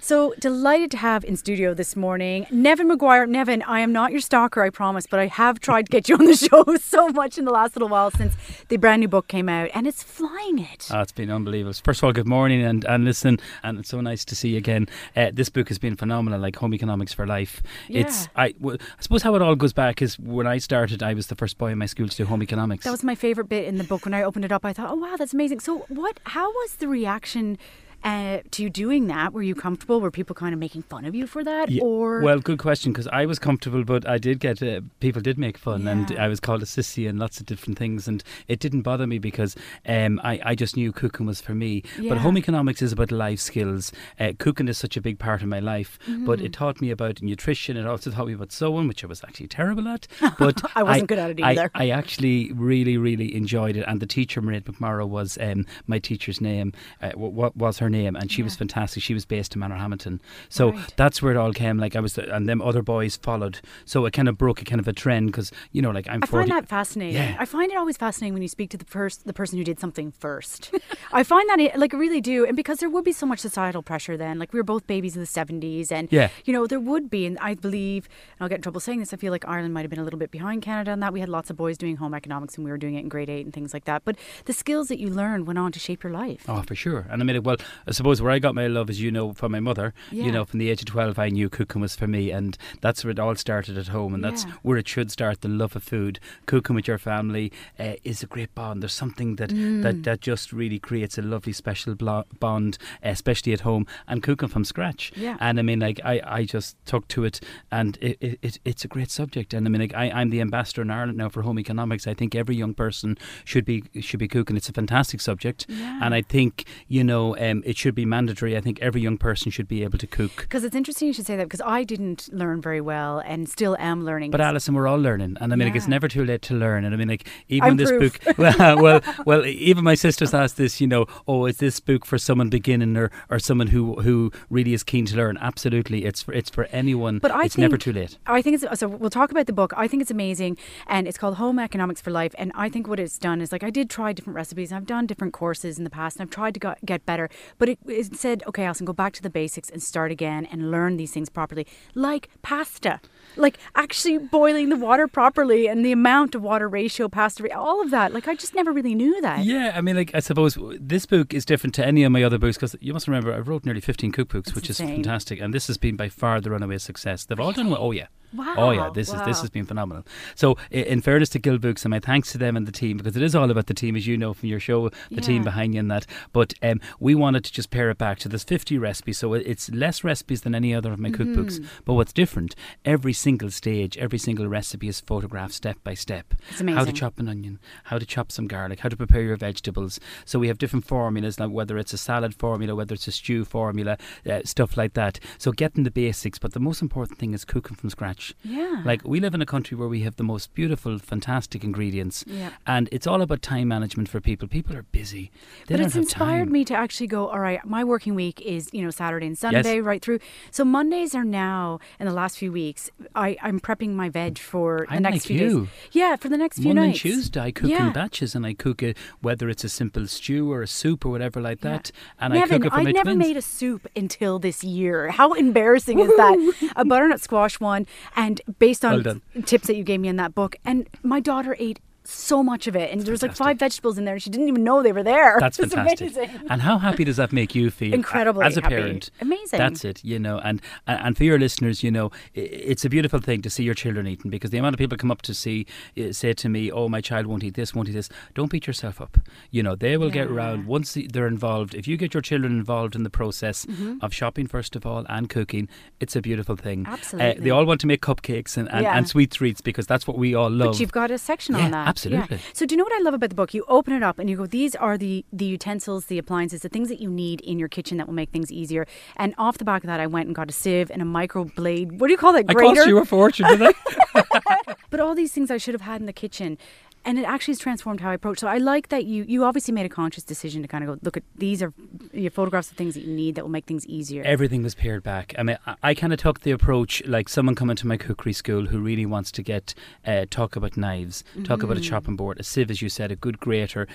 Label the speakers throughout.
Speaker 1: So delighted to have in studio this morning Nevin Maguire. Nevin, I am not your stalker, I promise, but I have tried to get you on the show so much in the last little while since the brand new book came out, and it's flying it.
Speaker 2: Oh, it's been unbelievable. First of all, good morning, and listen, and it's so nice to see you again. This book has been phenomenal, like Home Economics for Life.
Speaker 1: Yeah.
Speaker 2: I suppose how it all goes back is when I started, I was the first boy in my school to do home economics.
Speaker 1: That was my favourite bit in the book. When I opened it up, I thought, oh wow, that's amazing. So how was the reaction to you doing that? Were you comfortable? Were people kind of making fun of you for that?
Speaker 2: Yeah,
Speaker 1: or
Speaker 2: well, good question, because I was comfortable, but I did get people did make fun, and I was called a sissy and lots of different things, and it didn't bother me because I just knew cooking was for me. But home economics is about life skills. Cooking is such a big part of my life, but it taught me about nutrition. It also taught me about sewing, which I was actually terrible at. But
Speaker 1: I wasn't good at it either.
Speaker 2: I actually really, really enjoyed it, and the teacher, Mairead McMorrow, was my teacher's name. What was her name? And she was fantastic. She was based in Manorhamilton. So that's where it all came. Like and them other boys followed. So it kind of broke a kind of a trend because, you know, like I'm 40.
Speaker 1: I find that fascinating.
Speaker 2: Yeah.
Speaker 1: I find it always fascinating when you speak to the person who did something first. I find that, like, I really do. And because there would be so much societal pressure then. Like, we were both babies in the 70s. And, you know, there would be. And I believe, and I'll get in trouble saying this, I feel like Ireland might have been a little bit behind Canada on that. We had lots of boys doing home economics and we were doing it in grade 8 and things like that. But the skills that you learned went on to shape your life.
Speaker 2: Oh, for sure. And I mean, well, I suppose where I got my love, as you know, from my mother, you know, from the age of 12, I knew cooking was for me. And that's where it all started at home. And that's where it should start, the love of food. Cooking with your family is a great bond. There's something that just really creates a lovely, special bond, especially at home. And cooking from scratch. Yeah. And I mean, like, I just took to it, and it's a great subject. And I mean, like, I'm the ambassador in Ireland now for home economics. I think every young person should be cooking. It's a fantastic subject. Yeah. And I think, you know, it should be mandatory. I think every young person should be able to cook.
Speaker 1: Because it's interesting you should say that, because I didn't learn very well and still am learning.
Speaker 2: But Alison, we're all learning, and I mean, like, it's never too late to learn. And I mean, like, even
Speaker 1: I'm
Speaker 2: this
Speaker 1: proof.
Speaker 2: book, well, even my sisters asked this, you know, oh, is this book for someone beginning or someone who really is keen to learn? Absolutely, it's for anyone. But it's never too late.
Speaker 1: I think it's, so we'll talk about the book. I think it's amazing, and it's called Home Economics for Life. And I think what it's done is, like, I did try different recipes. I've done different courses in the past, and I've tried to get better. But it said, okay, Alison, go back to the basics and start again and learn these things properly, like pasta, like actually boiling the water properly and the amount of water ratio, pasta, all of that. Like, I just never really knew that.
Speaker 2: Yeah, I mean, like, I suppose this book is different to any of my other books, because you must remember I wrote nearly 15 cookbooks, which
Speaker 1: insane.
Speaker 2: is fantastic, and this has been by far the runaway success. They've all done well. Oh yeah.
Speaker 1: Wow.
Speaker 2: Oh yeah, this has been phenomenal. So in fairness to Guild Books, and my thanks to them and the team, because it is all about the team, as you know from your show, the team behind you and that. But we wanted to just pare it back. So there's 50 recipes, so it's less recipes than any other of my cookbooks. But what's different, every single stage, every single recipe is photographed step by step.
Speaker 1: It's amazing.
Speaker 2: How to chop an onion, how to chop some garlic, how to prepare your vegetables. So we have different formulas, like whether it's a salad formula, whether it's a stew formula, stuff like that. So getting the basics, but the most important thing is cooking from scratch.
Speaker 1: Yeah.
Speaker 2: Like, we live in a country where we have the most beautiful, fantastic ingredients, and it's all about time management for people. People are busy. They
Speaker 1: but
Speaker 2: don't
Speaker 1: it's
Speaker 2: have
Speaker 1: inspired
Speaker 2: time.
Speaker 1: me to actually go, all right, my working week is, you know, Saturday and Sunday right through. So Mondays are now, in the last few weeks, I'm prepping my veg for the next few days. Yeah, for the next few
Speaker 2: Monday
Speaker 1: nights.
Speaker 2: and Tuesday I cook in batches, and I cook it, whether it's a simple stew or a soup or whatever like that, and
Speaker 1: Nevin,
Speaker 2: I cook it for my
Speaker 1: never
Speaker 2: twins.
Speaker 1: made a soup until this year. How embarrassing is that? A butternut squash one, and based on tips that you gave me in that book, and my daughter ate so much of it, and there was like 5 vegetables in there and she didn't even know they were there.
Speaker 2: That's fantastic.
Speaker 1: Amazing.
Speaker 2: And how happy does that make you feel?
Speaker 1: Incredibly
Speaker 2: as a
Speaker 1: happy.
Speaker 2: parent.
Speaker 1: Amazing.
Speaker 2: That's it, you know. And for your listeners, you know, it's a beautiful thing to see your children eating, because the amount of people come up to say to me, oh, my child won't eat this, won't eat this. Don't beat yourself up. You know, they will get around once they're involved. If you get your children involved in the process of shopping first of all and cooking, it's a beautiful thing.
Speaker 1: Absolutely.
Speaker 2: They all want to make cupcakes and sweet treats, because that's what we all love.
Speaker 1: But you've got a section on that.
Speaker 2: Absolutely.
Speaker 1: So do you know what I love about the book? You open it up and you go, these are the utensils, the appliances, the things that you need in your kitchen that will make things easier. And off the back of that, I went and got a sieve and a microblade. What do you call that? Grater?
Speaker 2: I cost you a fortune, did I?
Speaker 1: But all these things I should have had in the kitchen. And it actually has transformed how I approach. So I like that you obviously made a conscious decision to kind of go, look at, these are your photographs of things that you need that will make things easier.
Speaker 2: Everything was pared back. I mean, I kind of took the approach like someone coming to my cookery school who really wants to get talk about knives, talk about a chopping board, a sieve, as you said, a good grater.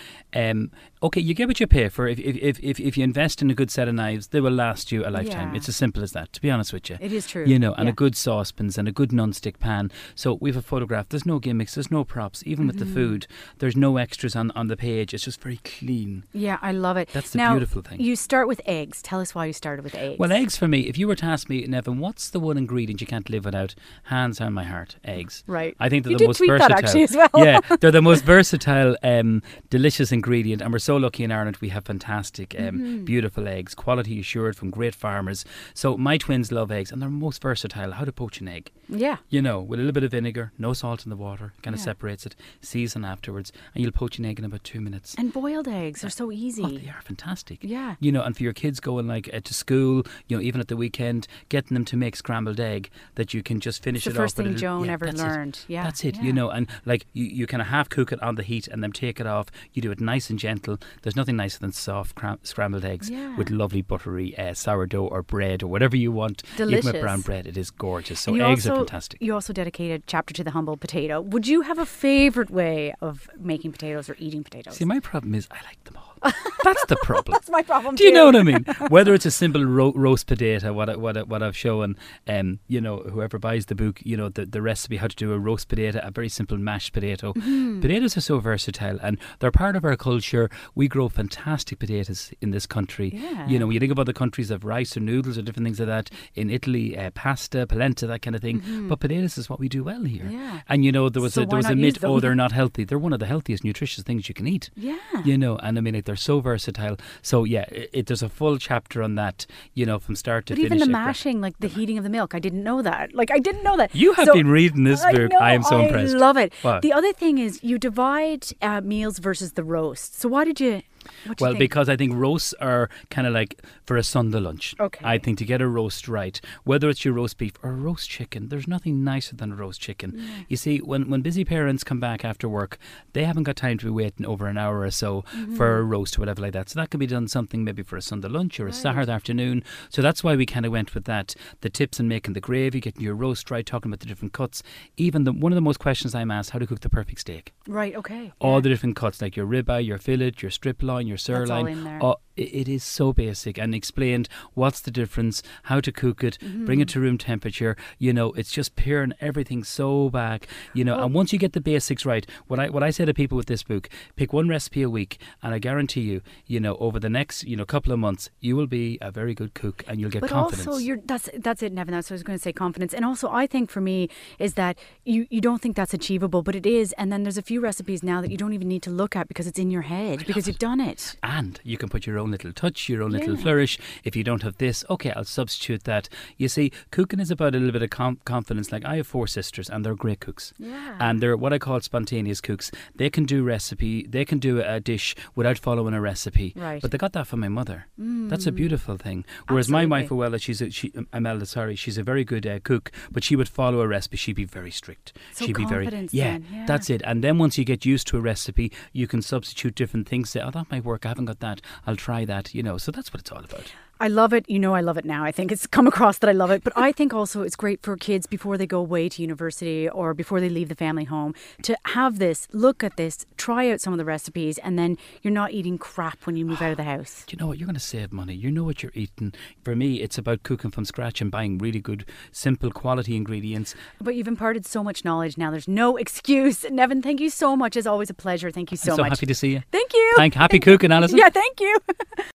Speaker 2: Okay, you get what you pay for. If you invest in a good set of knives, they will last you a lifetime. It's as simple as that, to be honest with you.
Speaker 1: It is true.
Speaker 2: You know, and a good saucepans and a good non-stick pan. So we have a photograph. There's no gimmicks. There's no props. Even with the food, there's no extras on the page. It's just very clean.
Speaker 1: Yeah, I love it.
Speaker 2: That's the beautiful thing.
Speaker 1: You start with eggs. Tell us why you started with eggs.
Speaker 2: Well, eggs for me, if you were to ask me, Nevin, what's the one ingredient you can't live without? Hands on my heart, eggs.
Speaker 1: Right.
Speaker 2: I think they're
Speaker 1: you
Speaker 2: the most
Speaker 1: tweet
Speaker 2: versatile.
Speaker 1: That actually as well.
Speaker 2: Yeah, they're the most versatile, delicious ingredient, and we're so lucky in Ireland. We have fantastic, beautiful eggs, quality assured from great farmers. So my twins love eggs, and they're most versatile. How to poach an egg?
Speaker 1: Yeah.
Speaker 2: You know, with a little bit of vinegar, no salt in the water, kind of separates it. Season afterwards, and you'll poach an egg in about 2 minutes.
Speaker 1: And boiled eggs are so easy.
Speaker 2: Oh, they are fantastic.
Speaker 1: Yeah.
Speaker 2: You know, and for your kids going like to school, you know, even at the weekend, getting them to make scrambled egg that you can just finish
Speaker 1: it's
Speaker 2: it
Speaker 1: the
Speaker 2: off.
Speaker 1: first thing Joan ever learned.
Speaker 2: Yeah, that's it. You know, and like you kind of half cook it on the heat and then take it off. You do it nice and gentle. There's nothing nicer than soft scrambled eggs with lovely buttery sourdough or bread or whatever you want.
Speaker 1: Delicious.
Speaker 2: Even with brown bread, it is gorgeous. So eggs are fantastic.
Speaker 1: You also dedicated a chapter to the humble potato. Would you have a favourite way of making potatoes or eating potatoes?
Speaker 2: See, my problem is I like them all. That's the problem.
Speaker 1: That's my problem.
Speaker 2: Do you know what I mean? Whether it's a simple roast potato, what I've shown, you know, whoever buys the book, you know, the recipe how to do a roast potato, a very simple mashed potato. Potatoes are so versatile, and they're part of our culture. We grow fantastic potatoes in this country.
Speaker 1: Yeah.
Speaker 2: You know, when you think about the countries of rice or noodles or different things like that, in Italy, pasta, polenta, that kind of thing. But potatoes is what we do well here.
Speaker 1: Yeah.
Speaker 2: And you know, there was a myth,
Speaker 1: them?
Speaker 2: they're not healthy. They're one of the healthiest, nutritious things you can eat.
Speaker 1: Yeah.
Speaker 2: You know, and I mean, like, they're so versatile. So yeah, there's a full chapter on that, you know, from start to finish.
Speaker 1: But even the mashing, like the heating of the milk, I didn't know that.
Speaker 2: You have been reading this book. I am so impressed.
Speaker 1: I love it.
Speaker 2: What?
Speaker 1: The other thing is you divide meals versus the roast. So why did you...
Speaker 2: Well, because I think roasts are kind of like for a Sunday lunch.
Speaker 1: Okay.
Speaker 2: I think to get a roast right, whether it's your roast beef or a roast chicken, there's nothing nicer than a roast chicken.
Speaker 1: Yeah.
Speaker 2: You see, when busy parents come back after work, they haven't got time to be waiting over an hour or so for a roast or whatever like that. So that could be done something maybe for a Sunday lunch or a Saturday afternoon. So that's why we kind of went with that. The tips in making the gravy, getting your roast right, talking about the different cuts. Even one of the most questions I'm asked, how to cook the perfect steak.
Speaker 1: Right, okay.
Speaker 2: All the different cuts, like your ribeye, your fillet, your strip loin, your sirloin.
Speaker 1: That's all in there.
Speaker 2: Oh, it is so basic, and explained what's the difference, how to cook it, bring it to room temperature. You know, it's just paring everything so back. You know, and once you get the basics right, what I say to people with this book, pick one recipe a week, and I guarantee you, you know, over the next couple of months, you will be a very good cook, and you'll get confidence.
Speaker 1: But also, that's it, Nevin. That's what I was going to say, confidence. And also, I think for me is that you don't think that's achievable, but it is. And then there's a few recipes now that you don't even need to look at because it's in your head because you've done it.
Speaker 2: And you can put your own little touch, your own little flourish. If you don't have this, okay, I'll substitute that. You see, cooking is about a little bit of confidence. Like, I have 4 sisters, and they're great cooks.
Speaker 1: Yeah.
Speaker 2: And they're what I call spontaneous cooks. They can do a dish without following a recipe.
Speaker 1: Right.
Speaker 2: But they got that from my mother. That's a beautiful thing. Whereas my wife, Imelda, she's a very good cook, but she would follow a recipe. She'd be very strict.
Speaker 1: So
Speaker 2: She'd be
Speaker 1: confidence
Speaker 2: very
Speaker 1: then, yeah.
Speaker 2: That's it. And then once you get used to a recipe, you can substitute different things. Say, oh, that might work. I haven't got that. I'll try that. You know. So that's what it's all about.
Speaker 1: I love it. You know, I love it now. I think it's come across that I love it. But I think also it's great for kids before they go away to university or before they leave the family home to have this, look at this, try out some of the recipes, and then you're not eating crap when you move out of the house.
Speaker 2: Do you know what? You're going to save money. You know what you're eating. For me, it's about cooking from scratch and buying really good, simple, quality ingredients.
Speaker 1: But you've imparted so much knowledge now. There's no excuse. Nevin, thank you so much. It's always a pleasure. Thank you so much.
Speaker 2: I'm so happy to see you.
Speaker 1: Thank you.
Speaker 2: Happy cooking, Alison.
Speaker 1: Yeah, thank you.